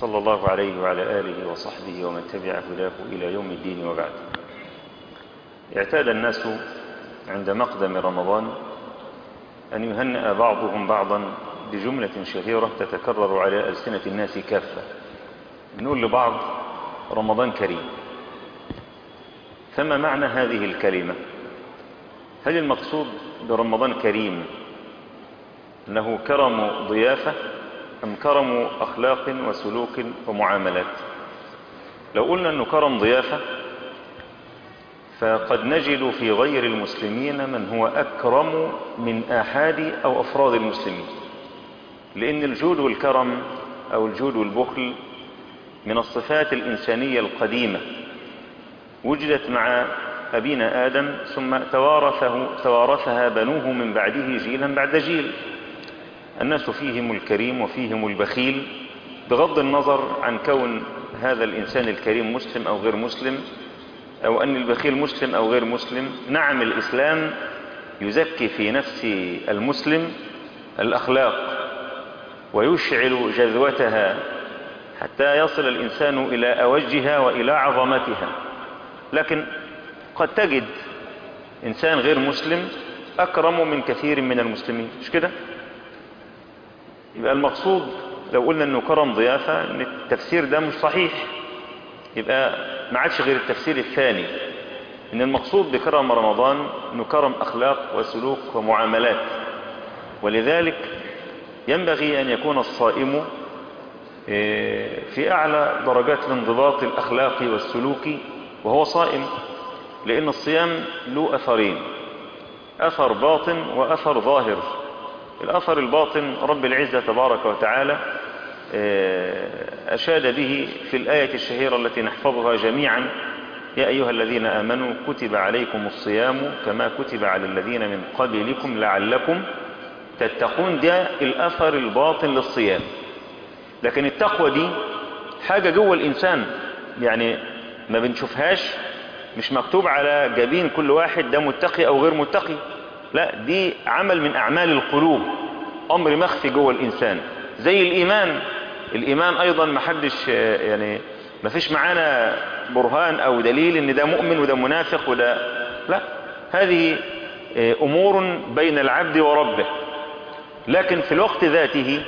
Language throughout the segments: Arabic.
صلى الله عليه وعلى آله وصحبه ومن تبع هداه إلى يوم الدين وبعد. اعتاد الناس عند مقدم رمضان أن يهنئ بعضهم بعضا بجملة شهيرة تتكرر على ألسنة الناس كافة. نقول لبعض رمضان كريم. فما معنى هذه الكلمة؟ هل المقصود برمضان كريم أنه كرم ضيافة أم كرم أخلاق وسلوك ومعاملات؟ لو قلنا أنه كرم ضيافة فقد نجد في غير المسلمين من هو أكرم من آحاد أو أفراد المسلمين، لأن الجود والكرم أو الجود والبخل من الصفات الإنسانية القديمة وجدت مع أبينا آدم ثم توارثها بنوه من بعده جيلا بعد جيل. الناس فيهم الكريم وفيهم البخيل بغض النظر عن كون هذا الإنسان الكريم مسلم أو غير مسلم، أو أن البخيل مسلم أو غير مسلم. نعم، الإسلام يزكي في نفس المسلم الأخلاق ويشعل جذوتها حتى يصل الإنسان إلى أوجها وإلى عظمتها، لكن قد تجد إنسان غير مسلم أكرم من كثير من المسلمين، مش كده؟ يبقى المقصود لو قلنا أنه كرم ضيافة أن التفسير ده مش صحيح، يبقى ما عادش غير التفسير الثاني، أن المقصود بكرم رمضان أنه كرم أخلاق وسلوك ومعاملات. ولذلك ينبغي أن يكون الصائم في أعلى درجات الانضباط الأخلاقي والسلوكي وهو صائم، لأن الصيام له أثرين: أثر باطن وأثر ظاهر. الأثر الباطن رب العزة تبارك وتعالى أشاد به في الآية الشهيرة التي نحفظها جميعا: يا أيها الذين آمنوا كتب عليكم الصيام كما كتب على الذين من قبلكم لعلكم تتقون. ده الأثر الباطن للصيام. لكن التقوى دي حاجة جوه الإنسان، يعني ما بنشوفهاش، مش مكتوب على جبين كل واحد ده متقي أو غير متقي، لا، دي عمل من أعمال القلوب، أمر مخفي جوه الإنسان. زي الإيمان أيضا ما حدش يعني ما فيش معانا برهان أو دليل إن ده مؤمن وده منافق وده لا، هذه أمور بين العبد وربه. لكن في الوقت ذاته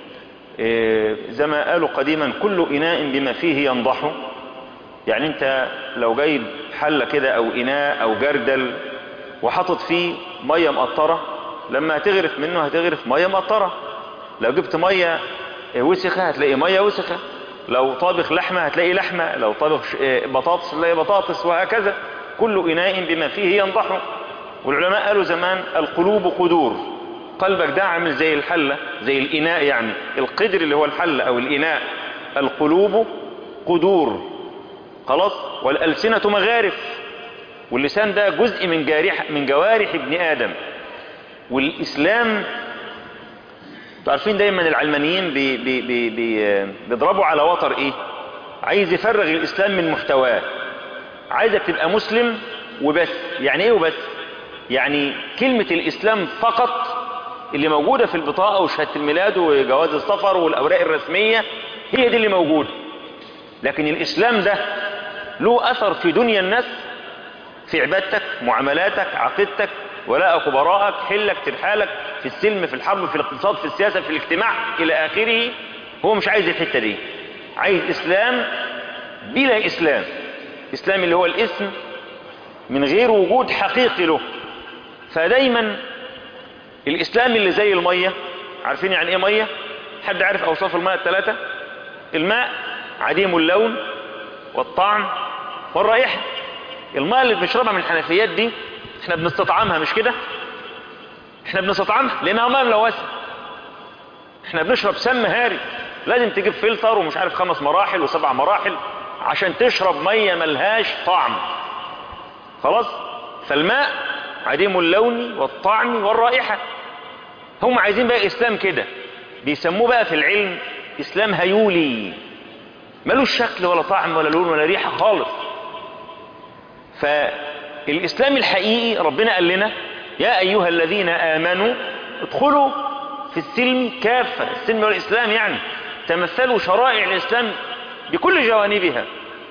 زي ما قالوا قديما: كل إناء بما فيه ينضح. يعني انت لو جايب حلة كده او إناء او جردل وحطت فيه مية مقطرة، لما هتغرف منه هتغرف مية مقطرة. لو جبت مية وسخة هتلاقي مية وسخة. لو طابخ لحمة هتلاقي لحمة. لو طابخ بطاطس هتلاقي بطاطس، وهكذا. كل إناء بما فيه ينضح. والعلماء قالوا زمان: القلوب قدور. قلبك ده عامل زي الحلة، زي الإناء، يعني القدر اللي هو الحلة أو الإناء. القلوب قدور، خلاص. والألسنة مغارف، واللسان ده جزء من جوارح ابن آدم. والإسلام تعرفين دايما العلمانيين بيضربوا على وتر ايه؟ عايز يفرغ الإسلام من محتواه. عايزك تبقى مسلم وبس. يعني ايه وبس؟ يعني كلمة الإسلام فقط اللي موجودة في البطاقة وشهادة الميلاد وجواز السفر والأوراق الرسمية، هي دي اللي موجودة. لكن الإسلام ده له أثر في دنيا الناس، في عبادتك، معاملاتك، عقيدتك، ولاء كبراءك، حلك، ترحالك، في السلم، في الحرب، في الاقتصاد، في السياسة، في الاجتماع، إلى آخره. هو مش عايز الحتة دي، عايز إسلام بلا إسلام. إسلام اللي هو الاسم من غير وجود حقيقي له. فدايما الإسلام اللي زي المية. عارفين يعني إيه مية؟ حد عارف أوصاف الماء الثلاثة؟ الماء عديم اللون والطعم والرائحة. الماء اللي بنشربها من الحنفيات دي احنا بنستطعمها، مش كده؟ احنا بنستطعمها لانها ماء ملوثة. احنا بنشرب سم هاري، لازم تجيب فلتر ومش عارف 5 مراحل و7 مراحل عشان تشرب مية ملهاش طعم، خلاص. فالماء عديم اللون والطعم والرائحة. هم عايزين بقى اسلام كده، بيسموه بقى في العلم اسلام هيولي، ملوش شكل ولا طعم ولا لون ولا ريحة خالص. فالإسلام الحقيقي ربنا قال لنا: يا أيها الذين آمنوا ادخلوا في السلم كافة. السلم والإسلام يعني تمثلوا شرائع الإسلام بكل جوانبها.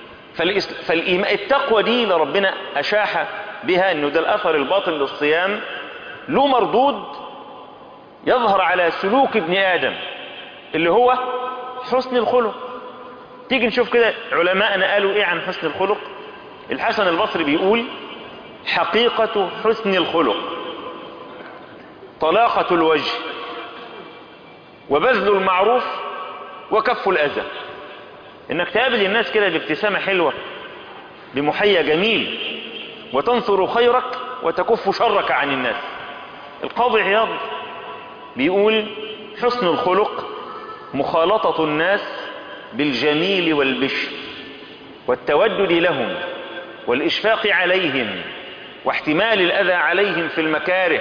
التقوى دي لربنا أشاح بها أنه ده الأثر الباطن للصيام له مردود يظهر على سلوك ابن آدم اللي هو حسن الخلق. تيجي نشوف كده علماءنا قالوا ايه عن حسن الخلق. الحسن البصري بيقول: حقيقة حسن الخلق طلاقة الوجه وبذل المعروف وكف الأذى. انك تقابل الناس كده بابتسامة حلوة بمحيا جميل وتنصر خيرك وتكف شرك عن الناس. القاضي عياض بيقول: حسن الخلق مخالطة الناس بالجميل والبشر والتودد لهم والإشفاق عليهم واحتمال الأذى عليهم في المكاره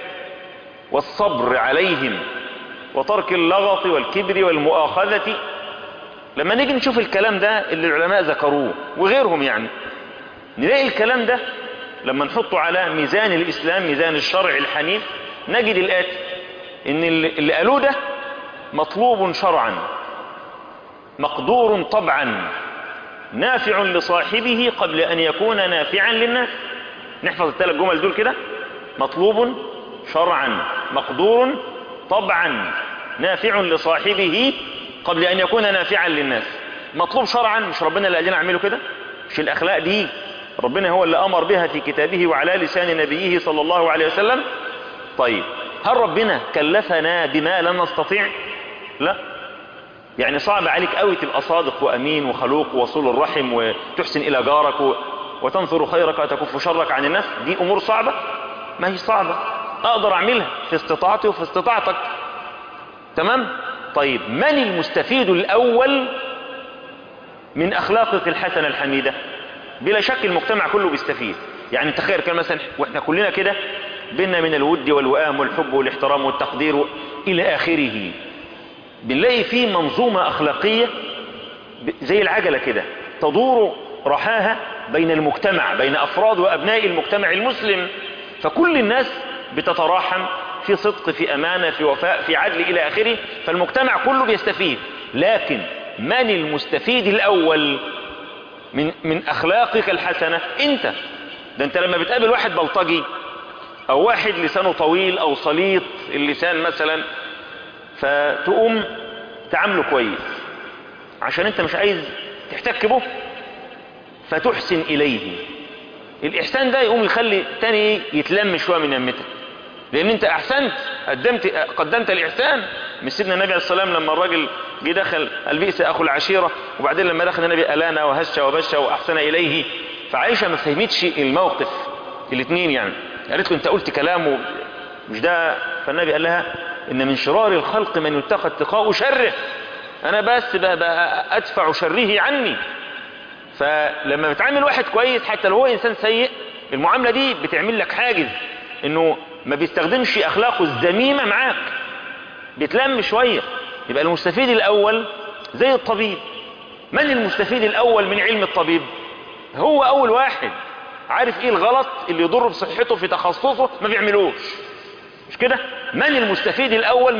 والصبر عليهم وترك اللغط والكبر والمؤاخذة. لما نيجي نشوف الكلام ده اللي العلماء ذكروه وغيرهم يعني، نلاقي الكلام ده لما نحطه على ميزان الإسلام، ميزان الشرع الحنيف، نجد الآتي: إن اللي قالوه ده مطلوب شرعا، مقدور طبعا، نافع لصاحبه قبل أن يكون نافعا للناس. نحفظ الثلاث جمل دول كده: مطلوب شرعا، مقدور طبعا، نافع لصاحبه قبل أن يكون نافعا للناس. مطلوب شرعا، مش ربنا اللي قال لنا اعمله كده؟ مش الأخلاق دي ربنا هو اللي أمر بها في كتابه وعلى لسان نبيه صلى الله عليه وسلم؟ طيب هل ربنا كلفنا بما لا نستطيع؟ لا. يعني صعب عليك قوي تبقى صادق وأمين وخلوق ووصول الرحم وتحسن إلى جارك وتنصر خيرك وتكف شرك عن الناس؟ دي أمور صعبة؟ ما هي صعبة، أقدر أعملها في استطاعتي وفي استطاعتك. تمام؟ طيب من المستفيد الأول من أخلاقك الحسنة الحميدة؟ بلا شك المجتمع كله بيستفيد. يعني تخيل كان مثلا واحنا كلنا كده بينا من الود والوئام والحب والاحترام والتقدير إلى آخره، بنلاقي فيه منظومة أخلاقية زي العجلة كده تدور رحاها بين المجتمع، بين أفراد وأبناء المجتمع المسلم، فكل الناس بتتراحم في صدق، في أمانة، في وفاء، في عدل إلى آخره، فالمجتمع كله بيستفيد. لكن من المستفيد الأول من أخلاقك الحسنة؟ أنت. ده أنت لما بتقابل واحد بلطجي أو واحد لسانه طويل أو صليط اللسان مثلا، فتقوم تعامله كويس عشان أنت مش عايز تحتك به، فتحسن إليه. الإحسان ده يقوم يخلي تاني يتلم شوية من يمتك، لأن أنت أحسنت، قدمت الإحسان. من سيدنا النبي عليه الصلاة والسلام لما الراجل جه دخل البئس أخو العشيرة، وبعدين لما دخل النبي ألانا وهش وبش وأحسن إليه، فعائشة ما فهمتش الموقف الاثنين، يعني قالت له أنت قلت كلامه مش ده. فالنبي قال لها: إن من شرار الخلق من يتقى اتقاء شره، أنا بس أدفع شره عني. فلما بتعامل واحد كويس حتى لو هو إنسان سيء، المعاملة دي بتعمل لك حاجز إنه ما بيستخدمش أخلاقه الذميمة معاك، بيتلم شوية. يبقى المستفيد الأول زي الطبيب. من المستفيد الأول من علم الطبيب؟ هو أول واحد عارف إيه الغلط اللي يضر بصحته في تخصصه ما بيعملوش، مش كده؟ من المستفيد الأول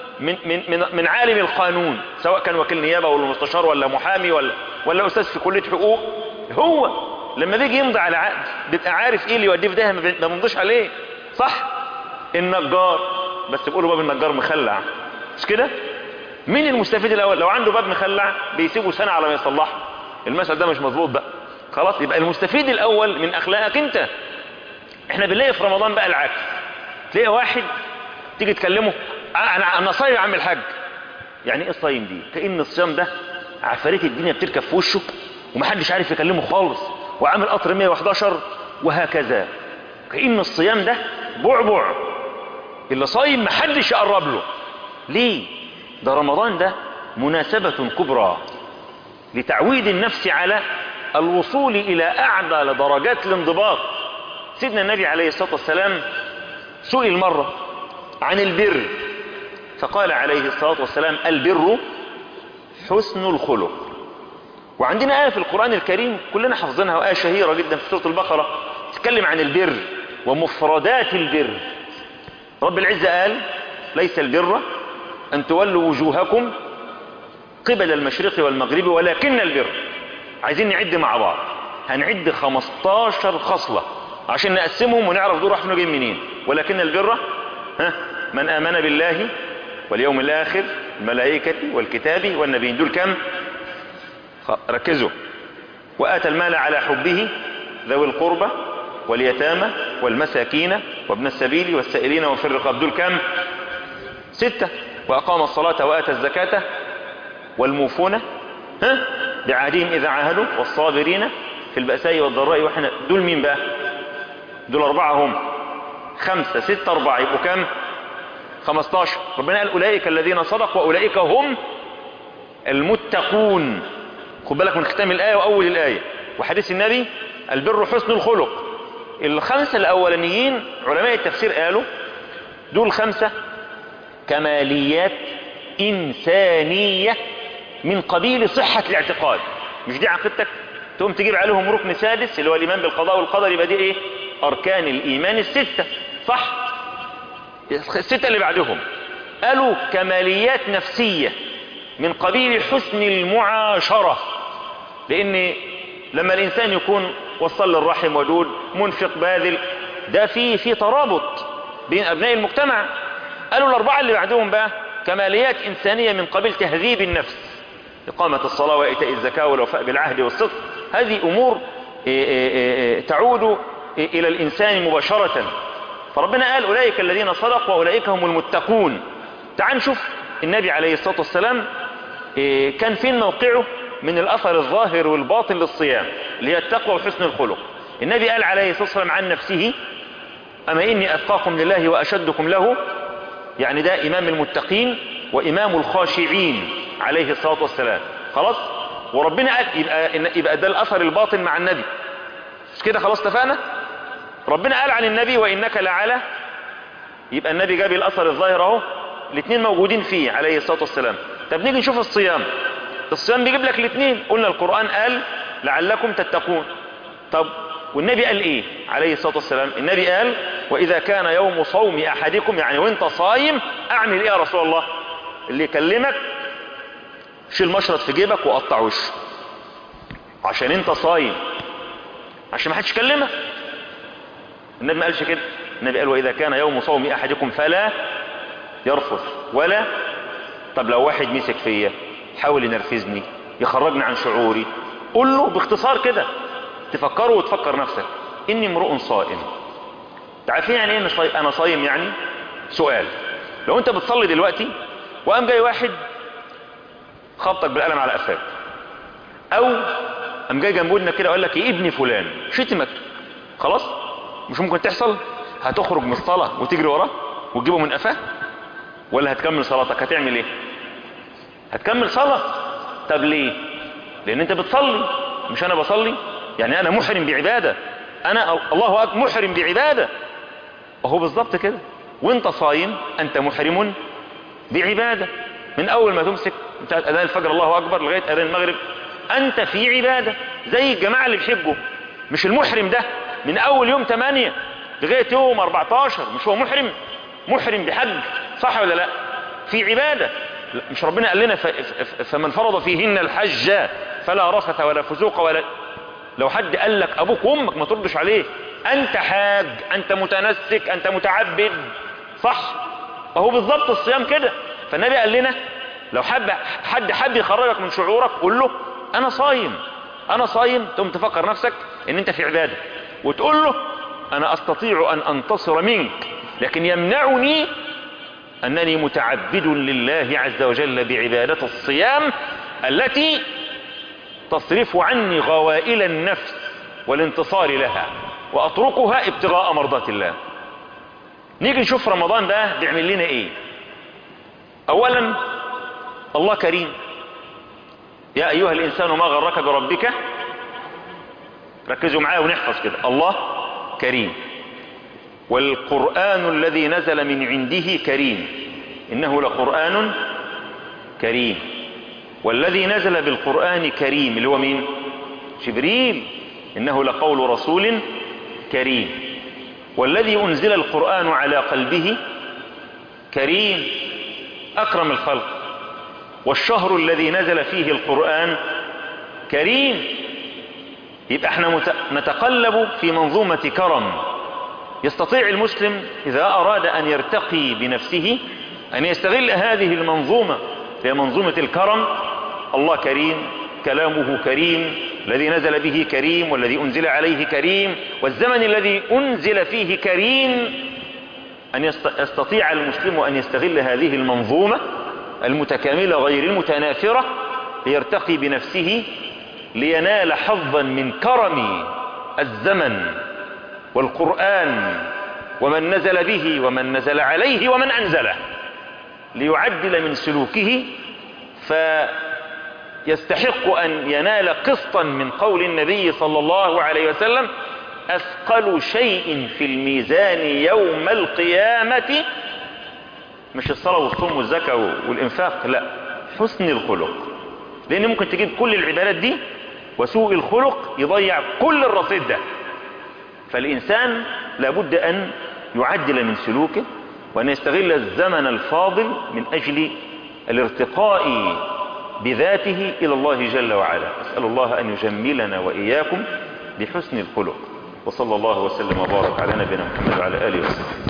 من عالم القانون، سواء كان وكيل نيابة ولا مستشار ولا محامي ولا أستاذ في كلية حقوق؟ هو لما بيجي يمضي على عقد بيبقى عارف إيه اللي يوديه في ده، ما بيمضيش عليه، صح؟ النجار بس بيقولوا باب النجار مخلع، مش كده؟ مين المستفيد الأول؟ لو عنده باب مخلع بيسيبه سنة على ما يصلحه، المثل ده مش مظبوط بقى، خلاص. يبقى المستفيد الأول من أخلاقك أنت. احنا بنلاقي في رمضان بقى العكس، تلاقي واحد تيجي تكلمه: أنا صايم يا عم الحاج. يعني إيه الصايم دي؟ كأن الصيام ده عفاريت الدنيا بتركب في وشه ومحدش عارف يكلمه خالص، وعامل قطر 111 وهكذا. كأن الصيام ده بعبع، اللي صايم محدش يقرب له. ليه؟ ده رمضان ده مناسبة كبرى لتعويد النفس على الوصول إلى أعلى درجات الانضباط. سيدنا النبي عليه الصلاة والسلام سئل مرة عن البر، فقال عليه الصلاة والسلام: البر حسن الخلق. وعندنا آية في القرآن الكريم كلنا حافظينها، وآية شهيرة جدا في سورة البقرة تتكلم عن البر ومفردات البر. رب العزة قال: ليس البر أن تولوا وجوهكم قبل المشرق والمغرب ولكن البر. عايزين نعد مع بعض، هنعد 15 خصلة عشان نقسمهم ونعرف دول راحوا جايين منين. ولكن البر من آمن بالله واليوم الآخر الملائكة والكتاب والنبيين. دول كم؟ ركزوا. وآتى المال على حبه ذوي القربى واليتامى والمساكين وابن السبيل والسائلين وفي الرقاب. دول كم؟ 6. وأقام الصلاة وآتى الزكاة والموفون بعهدهم إذا عاهدوا والصابرين في البأساء والضراء وحين. دول مين بقى؟ دول 4 هم. 5 6 4 يبقوا كم؟ 15. ربنا قال أولئك الذين صدقوا وأولئك هم المتقون. خد بالك من ختام الآية وأول الآية وحديث النبي البر حسن الخلق. ال5 الأولانيين علماء التفسير قالوا دول 5 كماليات إنسانية من قبيل صحة الاعتقاد. مش دي عقيدتك تقوم تجيب عليهم ركن سادس اللي هو الإيمان بالقضاء والقدر، يبقى دي إيه؟ أركان الإيمان 6. صح؟ 6 اللي بعدهم قالوا كماليات نفسية من قبيل حسن المعاشرة. لأن لما الإنسان يكون وصل للرحم ودود منفق باذل، ده في ترابط بين أبناء المجتمع. قالوا ال4 اللي بعدهم بقى كماليات إنسانية من قبيل تهذيب النفس، إقامة الصلاة وإيتاء الزكاة والوفاء بالعهد والصدق. هذه أمور تعود إلى الإنسان مباشرة. فربنا قال أولئك الذين صدقوا وأولئك هم المتقون. تعال نشوف النبي عليه الصلاة والسلام كان فين موقعه من الأثر الظاهر والباطن للصيام اللي هي التقوى وحسن الخلق. النبي قال عليه الصلاة والسلام عن نفسه أما إني أتقاكم لله وأشدكم له، يعني ده إمام المتقين وإمام الخاشعين عليه الصلاة والسلام. خلاص؟ وربنا قال يبقى ده الأثر الباطن مع النبي. مش كده؟ خلاص اتفقنا؟ ربنا قال عن النبي وإنك لعلى، يبقى النبي جاب الأثر الظاهر اهو، الاثنين موجودين فيه عليه الصلاة والسلام. طب نيجي نشوف الصيام. الصيام بيجيب لك الاثنين. قلنا القرآن قال لعلكم تتقون. طب والنبي قال ايه عليه الصلاة والسلام؟ النبي قال وإذا كان يوم صوم أحدكم، يعني وانت صايم اعمل ايه يا رسول الله؟ اللي يكلمك شيل مشرط في جيبك وقطع وشه عشان انت صايم، عشان ما حدش يكلمك. النبي ما قالش كده. النبي قال وإذا كان يوم صوم أحدكم فلا يرفث ولا. طب لو واحد مسك فيا حاول ينرفزني يخرجني عن شعوري، قول له باختصار كده تفكره وتفكر نفسك إني امرؤ صائم. تعرفين يعني ايه أنا صايم؟ يعني سؤال، لو أنت بتصلي دلوقتي وقام جاي واحد خبطك بالقلم على قفاك، أو قام جاي جنب ودنك كده وقال لك يا ابني فلان، شتمك، خلاص مش ممكن تحصل؟ هتخرج من الصلاة وتجري وراه وتجيبه من قفاه، ولا هتكمل صلاتك؟ هتعمل ايه؟ هتكمل صلاة. طب ليه؟ لان انت بتصلي، مش انا بصلي. يعني انا محرم بعبادة، انا الله اكبر محرم بعبادة. وهو بالظبط كده وانت صايم انت محرم بعبادة. من اول ما تمسك بتاعت اذان الفجر الله اكبر لغاية اذان المغرب انت في عبادة. زي الجماعة اللي بيحجوا، مش المحرم ده من اول يوم 8 لغاية يوم 14 مش هو محرم بحج؟ صح ولا لا؟ في عبادة. مش ربنا قال لنا فمن فرض فيهن الحج فلا رفث ولا فسوق ولا. لو حد قال لك ابوك وامك ما تردش عليه، انت حاج، انت متنسك، انت متعبد. صح؟ وهو بالظبط الصيام كده. فالنبي قال لنا لو حد حب يخرجك من شعورك قول له انا صايم، تقوم تفكر نفسك ان انت في عبادة وتقول له انا استطيع ان انتصر منك، لكن يمنعني انني متعبد لله عز وجل بعبادة الصيام التي تصرف عني غوائل النفس والانتصار لها واتركها ابتغاء مرضات الله. نيجي نشوف رمضان ده بيعمل لنا ايه. اولا الله كريم. يا ايها الانسان ما غرك بربك. ركزوا معايا ونحفظ كده. الله كريم، والقرآن الذي نزل من عنده كريم، إنه لقرآن كريم. والذي نزل بالقرآن كريم اللي هو مين؟ جبريل، إنه لقول رسول كريم. والذي أنزل القرآن على قلبه كريم، أكرم الخلق. والشهر الذي نزل فيه القرآن كريم. يبقى احنا نتقلب في منظومة كرم. يستطيع المسلم إذا أراد أن يرتقي بنفسه أن يستغل هذه المنظومة، في منظومة الكرم. الله كريم، كلامه كريم، الذي نزل به كريم، والذي أنزل عليه كريم، والزمن الذي أنزل فيه كريم. أن يستطيع المسلم أن يستغل هذه المنظومة المتكاملة غير المتنافرة ليرتقي بنفسه، لينال حظا من كرم الزمن والقرآن ومن نزل به ومن نزل عليه ومن أنزله، ليعدل من سلوكه فيستحق أن ينال قسطا من قول النبي صلى الله عليه وسلم: أثقل شيء في الميزان يوم القيامة مش الصلاة والصوم والزكاة والإنفاق، لا، حسن الخلق. لأن ممكن تجيب كل العبادات دي وسوء الخلق يضيع كل الرصيد ده. فالإنسان لابد أن يعدل من سلوكه وأن يستغل الزمن الفاضل من أجل الارتقاء بذاته إلى الله جل وعلا. أسأل الله أن يجملنا وإياكم بحسن الخلق. وصلى الله وسلم وبارك على نبينا محمد وعلى آله وسلم.